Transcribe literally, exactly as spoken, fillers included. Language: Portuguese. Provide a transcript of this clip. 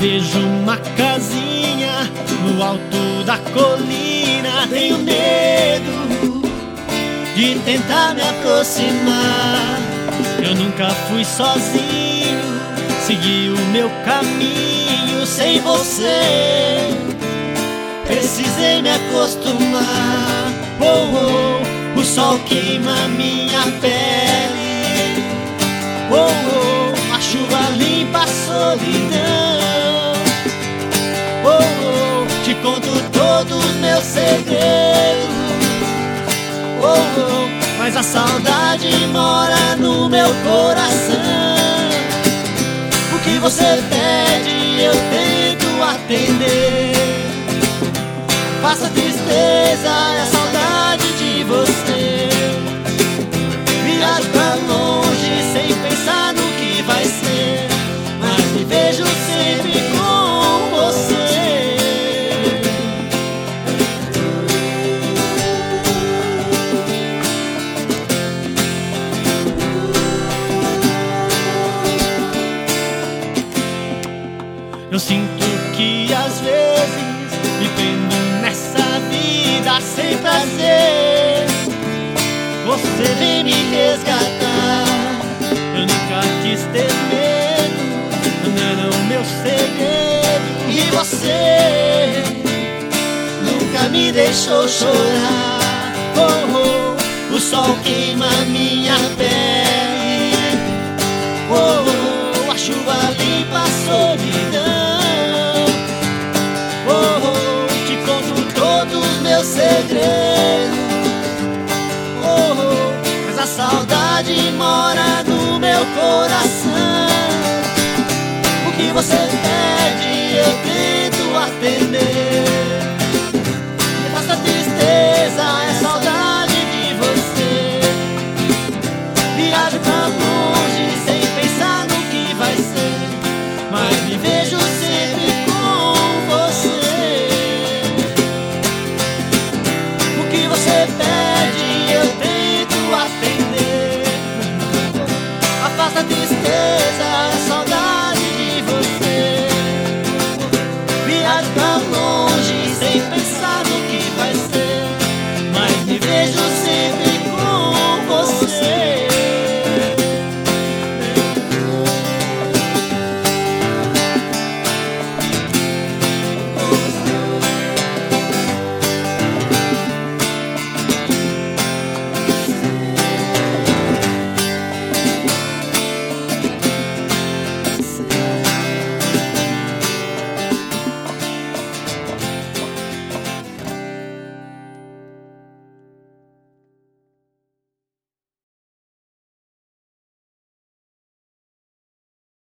vejo uma casinha no alto da colina, tenho medo de tentar me aproximar. Eu nunca fui sozinho, segui o meu caminho sem você. Precisei me acostumar. Oh, oh, o sol queima minha pele. Oh, oh, a chuva limpa a solidão. Oh, oh, te conto todos os meus segredos. Oh, oh, mas a saudade mora no meu coração. O que você pede eu tento atender. Passa a tristeza e a saudade de você. Viajo pra longe sem pensar no que vai ser, mas me vejo sempre com você. Eu sinto que às vezes me prendo nessa vida sem prazer. Você vem me resgatar. Eu nunca quis ter medo, não era o meu segredo. E você nunca me deixou chorar. Oh, oh, o sol queima minha pele. Oh, oh, a chuva limpa a solidão. Meu segredo. Oh, oh, mas a saudade mora no meu coração.